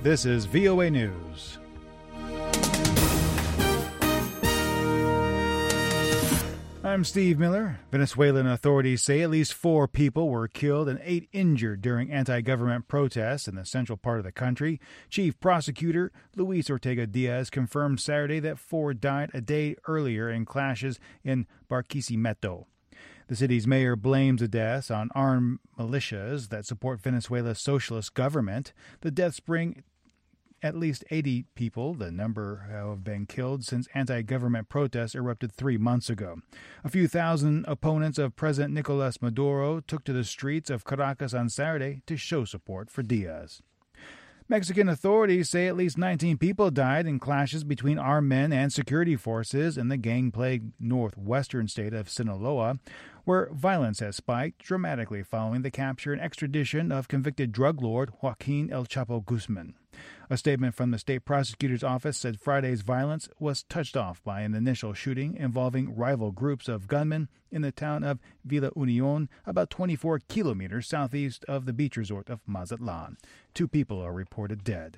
This is VOA News. I'm Steve Miller. Venezuelan authorities say at least 4 people were killed and 8 injured during anti-government protests in the central part of the country. Chief Prosecutor Luis Ortega Diaz confirmed Saturday that 4 died a day earlier in clashes in Barquisimeto. The city's mayor blames the deaths on armed militias that support Venezuela's socialist government. The deaths bring at least 80 people, the number who have been killed since anti-government protests erupted 3 months ago. A few thousand opponents of President Nicolas Maduro took to the streets of Caracas on Saturday to show support for Diaz. Mexican authorities say at least 19 people died in clashes between armed men and security forces in the gang-plagued northwestern state of Sinaloa, where violence has spiked dramatically following the capture and extradition of convicted drug lord Joaquin El Chapo Guzman. A statement from the state prosecutor's office said Friday's violence was touched off by an initial shooting involving rival groups of gunmen in the town of Villa Union, about 24 kilometers southeast of the beach resort of Mazatlan. 2 people are reported dead.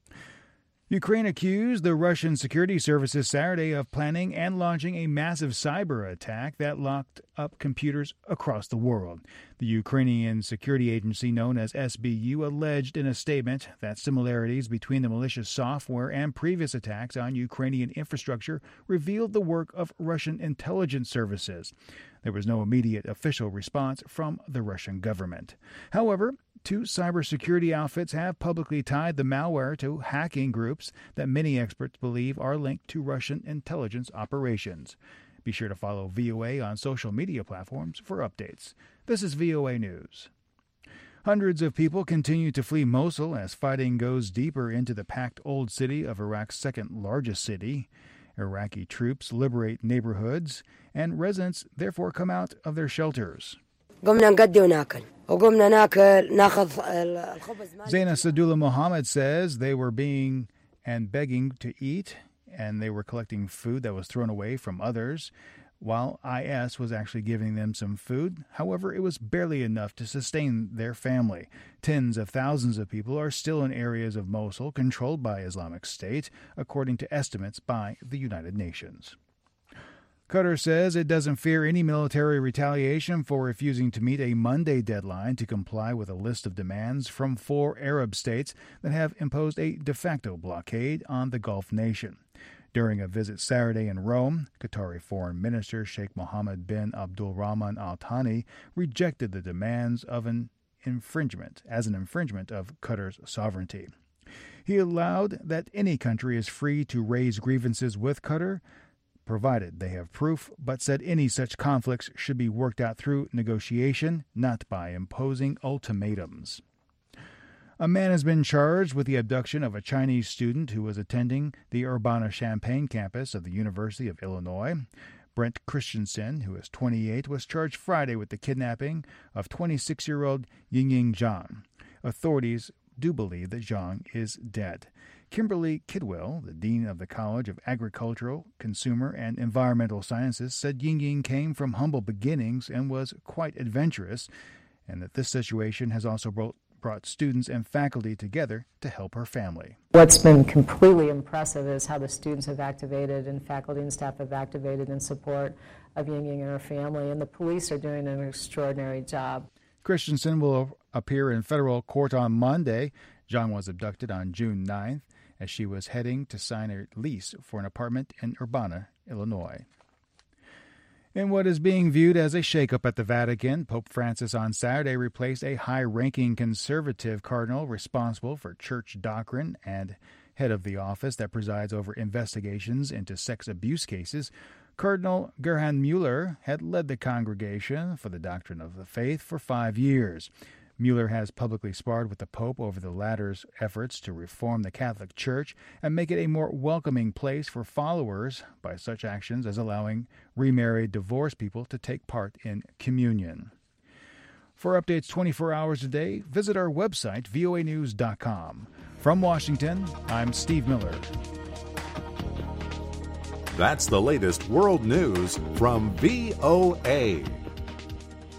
Ukraine accused the Russian security services Saturday of planning and launching a massive cyber attack that locked up computers across the world. The Ukrainian security agency known as SBU alleged in a statement that similarities between the malicious software and previous attacks on Ukrainian infrastructure revealed the work of Russian intelligence services. There was no immediate official response from the Russian government. However, 2 cybersecurity outfits have publicly tied the malware to hacking groups that many experts believe are linked to Russian intelligence operations. Be sure to follow VOA on social media platforms for updates. This is VOA News. Hundreds of people continue to flee Mosul as fighting goes deeper into the packed old city of Iraq's second largest city. Iraqi troops liberate neighborhoods, and residents therefore come out of their shelters. Zaina Sadullah Mohammed says they were being and begging to eat, and they were collecting food that was thrown away from others, while IS was actually giving them some food. However, it was barely enough to sustain their family. Tens of thousands of people are still in areas of Mosul controlled by Islamic State, according to estimates by the United Nations. Qatar says it doesn't fear any military retaliation for refusing to meet a Monday deadline to comply with a list of demands from 4 Arab states that have imposed a de facto blockade on the Gulf nation. During a visit Saturday in Rome, Qatari Foreign Minister Sheikh Mohammed bin Abdulrahman Al Thani rejected the demands of an infringement of Qatar's sovereignty. He allowed that any country is free to raise grievances with Qatar, provided they have proof, but said any such conflicts should be worked out through negotiation, not by imposing ultimatums. A man has been charged with the abduction of a Chinese student who was attending the Urbana-Champaign campus of the University of Illinois. Brent Christensen, who is 28, was charged Friday with the kidnapping of 26-year-old Yingying Zhang. Authorities do believe that Zhang is dead. Kimberly Kidwell, the dean of the College of Agricultural, Consumer, and Environmental Sciences, said Yingying came from humble beginnings and was quite adventurous, and that this situation has also brought students and faculty together to help her family. What's been completely impressive is how the students have activated and faculty and staff have activated in support of Yingying and her family, and the police are doing an extraordinary job. Christensen will appear in federal court on Monday. Zhang was abducted on June 9th as she was heading to sign a lease for an apartment in Urbana, Illinois. In what is being viewed as a shakeup at the Vatican, Pope Francis on Saturday replaced a high-ranking conservative cardinal responsible for church doctrine and head of the office that presides over investigations into sex abuse cases. Cardinal Gerhard Mueller had led the Congregation for the Doctrine of the Faith for 5 years. Mueller has publicly sparred with the Pope over the latter's efforts to reform the Catholic Church and make it a more welcoming place for followers by such actions as allowing remarried divorced people to take part in communion. For updates 24 hours a day, visit our website, voanews.com. From Washington, I'm Steve Miller. That's the latest world news from VOA.